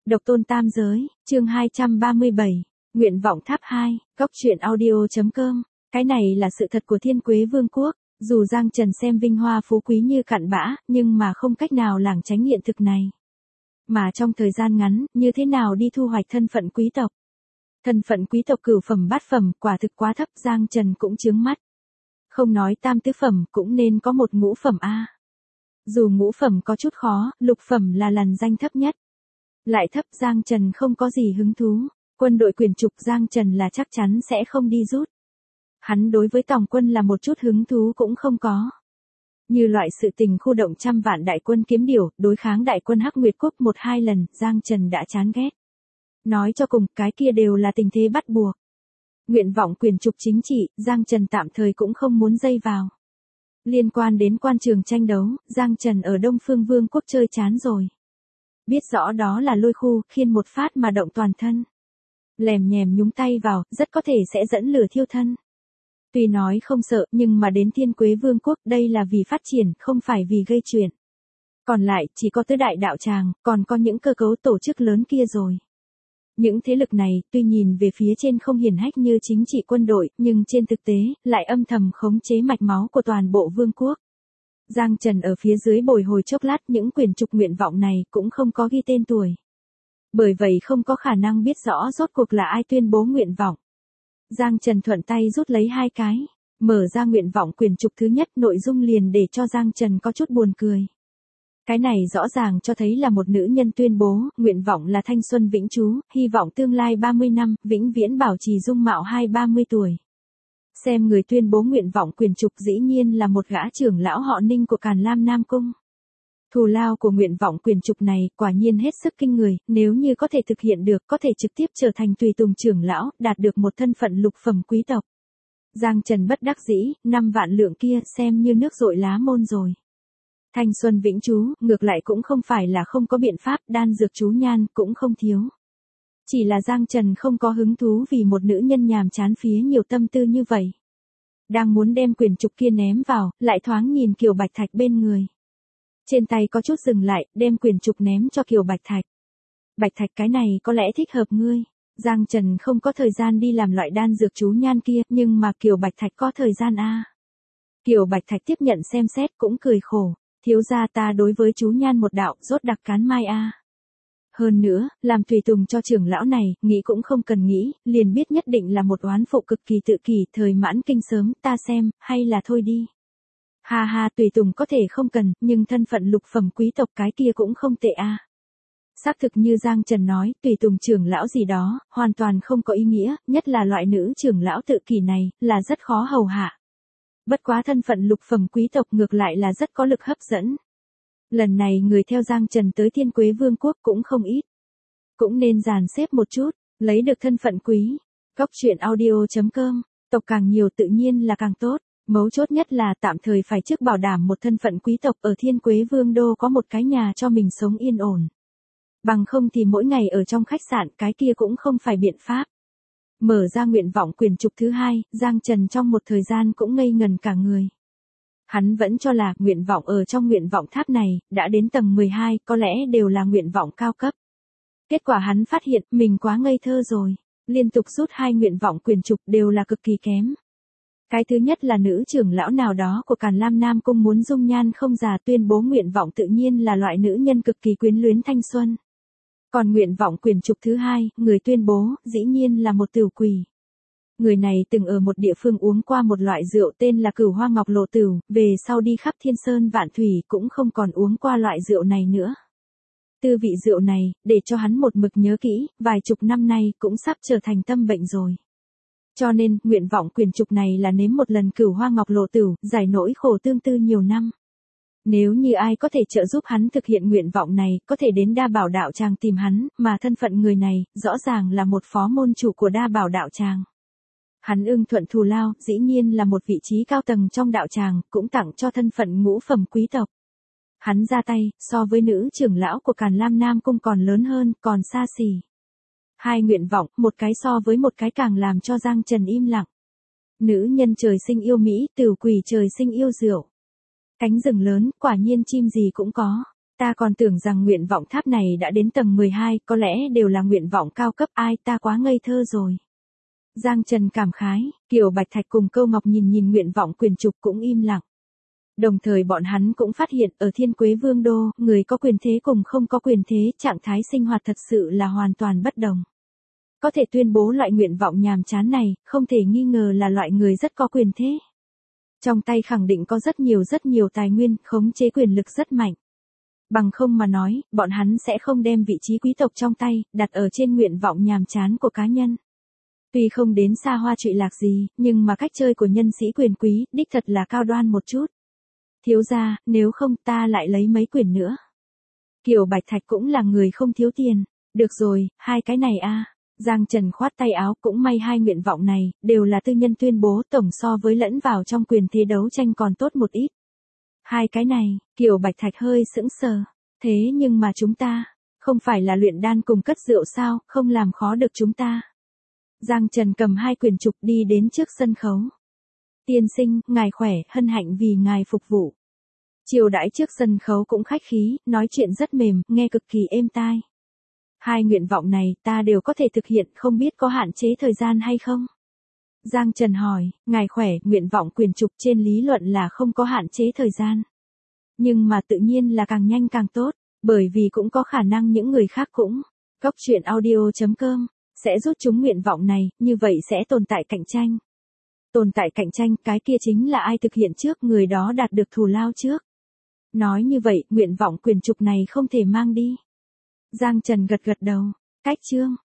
Độc tôn tam giới, chương 237, nguyện vọng tháp 2, góc truyện audio.com. Cái này là sự thật của Thiên Quế Vương quốc, dù Giang Trần xem vinh hoa phú quý như cặn bã, nhưng mà không cách nào lảng tránh hiện thực này. Mà trong thời gian ngắn, như thế nào đi thu hoạch thân phận quý tộc? Thân phận quý tộc cửu phẩm bát phẩm, quả thực quá thấp, Giang Trần cũng chướng mắt. Không nói tam tứ phẩm, cũng nên có một ngũ phẩm a. Dù ngũ phẩm có chút khó, lục phẩm là lằn danh thấp nhất. Lại thấp, Giang Trần không có gì hứng thú. Quân đội quyền trục Giang Trần là chắc chắn sẽ không đi rút. Hắn đối với tòng quân là một chút hứng thú cũng không có. Như loại sự tình khu động trăm vạn đại quân kiếm điểu, đối kháng đại quân Hắc Nguyệt Quốc 1-2 lần, Giang Trần đã chán ghét. Nói cho cùng, cái kia đều là tình thế bắt buộc. Nguyện vọng quyền trục chính trị, Giang Trần tạm thời cũng không muốn dây vào. Liên quan đến quan trường tranh đấu, Giang Trần ở Đông Phương Vương quốc chơi chán rồi. Biết rõ đó là lôi khu, khiên một phát mà động toàn thân. Lèm nhèm nhúng tay vào, rất có thể sẽ dẫn lửa thiêu thân. Tuy nói không sợ, nhưng mà đến Thiên Quế Vương quốc đây là vì phát triển, không phải vì gây chuyện. Còn lại, chỉ có tứ đại đạo tràng, còn có những cơ cấu tổ chức lớn kia rồi. Những thế lực này, tuy nhìn về phía trên không hiển hách như chính trị quân đội, nhưng trên thực tế, lại âm thầm khống chế mạch máu của toàn bộ vương quốc. Giang Trần ở phía dưới bồi hồi chốc lát, những quyền trục nguyện vọng này cũng không có ghi tên tuổi. Bởi vậy không có khả năng biết rõ rốt cuộc là ai tuyên bố nguyện vọng. Giang Trần thuận tay rút lấy 2 cái, mở ra nguyện vọng quyền trục thứ nhất, nội dung liền để cho Giang Trần có chút buồn cười. Cái này rõ ràng cho thấy là một nữ nhân tuyên bố, nguyện vọng là thanh xuân vĩnh trú, hy vọng tương lai 30 năm, vĩnh viễn bảo trì dung mạo 20-30 tuổi. Xem người tuyên bố nguyện vọng quyền trục dĩ nhiên là một gã trưởng lão họ Ninh của Càn Lam Nam Cung. Thù lao của nguyện vọng quyền trục này quả nhiên hết sức kinh người, nếu như có thể thực hiện được, có thể trực tiếp trở thành tùy tùng trưởng lão, đạt được một thân phận lục phẩm quý tộc. Giang Trần bất đắc dĩ, 5 vạn lượng kia xem như nước dội lá môn rồi. Thanh xuân vĩnh trú, ngược lại cũng không phải là không có biện pháp, đan dược chú nhan cũng không thiếu. Chỉ là Giang Trần không có hứng thú vì một nữ nhân nhàm chán phía nhiều tâm tư như vậy. Đang muốn đem quyền trục kia ném vào, lại thoáng nhìn Kiều Bạch Thạch bên người. Trên tay có chút dừng lại, đem quyền trục ném cho Kiều Bạch Thạch. Bạch Thạch, cái này có lẽ thích hợp ngươi. Giang Trần không có thời gian đi làm loại đan dược chú nhan kia, nhưng mà Kiều Bạch Thạch có thời gian a. Kiều Bạch Thạch tiếp nhận xem xét cũng cười khổ. Thiếu gia ta đối với chú nhan một đạo, rốt đặc cán mai a. Hơn nữa, làm tùy tùng cho trưởng lão này, nghĩ cũng không cần nghĩ, liền biết nhất định là một oán phụ cực kỳ tự kỷ, thời mãn kinh sớm, ta xem, hay là thôi đi. Ha ha, tùy tùng có thể không cần, nhưng thân phận lục phẩm quý tộc cái kia cũng không tệ a. Xác thực như Giang Trần nói, tùy tùng trưởng lão gì đó, hoàn toàn không có ý nghĩa, nhất là loại nữ trưởng lão tự kỷ này, là rất khó hầu hạ. Bất quá thân phận lục phẩm quý tộc ngược lại là rất có lực hấp dẫn. Lần này người theo Giang Trần tới Thiên Quế Vương quốc cũng không ít. Cũng nên dàn xếp một chút, lấy được thân phận quý. Góc truyện audio.com, tộc càng nhiều tự nhiên là càng tốt. Mấu chốt nhất là tạm thời phải trước bảo đảm một thân phận quý tộc ở Thiên Quế Vương đô có một cái nhà cho mình sống yên ổn. Bằng không thì mỗi ngày ở trong khách sạn cái kia cũng không phải biện pháp. Mở ra nguyện vọng quyền trục thứ 2, Giang Trần trong một thời gian cũng ngây ngần cả người. Hắn vẫn cho là nguyện vọng ở trong nguyện vọng tháp này, đã đến tầng 12, có lẽ đều là nguyện vọng cao cấp. Kết quả hắn phát hiện mình quá ngây thơ rồi, liên tục rút 2 nguyện vọng quyền trục đều là cực kỳ kém. Cái thứ nhất là nữ trưởng lão nào đó của Càn Lam Nam Cung muốn dung nhan không già, tuyên bố nguyện vọng tự nhiên là loại nữ nhân cực kỳ quyến luyến thanh xuân. Còn nguyện vọng quyền trục thứ 2, người tuyên bố, dĩ nhiên là một tửu quỷ. Người này từng ở một địa phương uống qua một loại rượu tên là Cửu Hoa Ngọc Lộ Tửu, về sau đi khắp thiên sơn vạn thủy cũng không còn uống qua loại rượu này nữa. Tư vị rượu này, để cho hắn một mực nhớ kỹ, vài chục năm nay cũng sắp trở thành tâm bệnh rồi. Cho nên, nguyện vọng quyền trục này là nếm một lần Cửu Hoa Ngọc Lộ Tửu, giải nỗi khổ tương tư nhiều năm. Nếu như ai có thể trợ giúp hắn thực hiện nguyện vọng này, có thể đến Đa Bảo đạo tràng tìm hắn, mà thân phận người này, rõ ràng là một phó môn chủ của Đa Bảo đạo tràng. Hắn ưng thuận thù lao, dĩ nhiên là một vị trí cao tầng trong đạo tràng, cũng tặng cho thân phận ngũ phẩm quý tộc. Hắn ra tay, so với nữ trưởng lão của Càn Lam Nam Cung còn lớn hơn, còn xa xỉ. 2 nguyện vọng, một cái so với một cái càng làm cho Giang Trần im lặng. Nữ nhân trời sinh yêu Mỹ, tửu quỷ trời sinh yêu rượu. Cánh rừng lớn, quả nhiên chim gì cũng có. Ta còn tưởng rằng nguyện vọng tháp này đã đến tầng 12, có lẽ đều là nguyện vọng cao cấp, ai, ta quá ngây thơ rồi. Giang Trần cảm khái, Kiều Bạch Thạch cùng Câu Ngọc nhìn nhìn nguyện vọng quyền trục cũng im lặng. Đồng thời bọn hắn cũng phát hiện ở Thiên Quế Vương Đô, người có quyền thế cùng không có quyền thế, trạng thái sinh hoạt thật sự là hoàn toàn bất đồng. Có thể tuyên bố loại nguyện vọng nhàm chán này, không thể nghi ngờ là loại người rất có quyền thế. Trong tay khẳng định có rất nhiều tài nguyên, khống chế quyền lực rất mạnh. Bằng không mà nói, bọn hắn sẽ không đem vị trí quý tộc trong tay, đặt ở trên nguyện vọng nhàm chán của cá nhân. Tuy không đến xa hoa trụy lạc gì, nhưng mà cách chơi của nhân sĩ quyền quý, đích thật là cao đoan một chút. Thiếu gia, nếu không ta lại lấy mấy quyển nữa. Kiều Bạch Thạch cũng là người không thiếu tiền. Được rồi, hai cái này a. Giang Trần khoát tay áo, cũng may hai nguyện vọng này, đều là tư nhân tuyên bố, tổng so với lẫn vào trong quyền thế đấu tranh còn tốt một ít. Hai cái này, Kiều Bạch Thạch hơi sững sờ. Thế nhưng mà chúng ta, không phải là luyện đan cùng cất rượu sao, không làm khó được chúng ta. Giang Trần cầm hai quyển trục đi đến trước sân khấu. Tiên sinh, ngài khỏe, hân hạnh vì ngài phục vụ. Chiều đãi trước sân khấu cũng khách khí, nói chuyện rất mềm, nghe cực kỳ êm tai. Hai nguyện vọng này ta đều có thể thực hiện, không biết có hạn chế thời gian hay không? Giang Trần hỏi, ngài khỏe, nguyện vọng quyền trục trên lý luận là không có hạn chế thời gian. Nhưng mà tự nhiên là càng nhanh càng tốt, bởi vì cũng có khả năng những người khác cũng. Goctruyện.audio.com sẽ rút chúng nguyện vọng này, như vậy sẽ tồn tại cạnh tranh. Tồn tại cạnh tranh, cái kia chính là ai thực hiện trước, người đó đạt được thù lao trước. Nói như vậy, nguyện vọng quyền trục này không thể mang đi. Giang Trần gật gật đầu. Cách chương.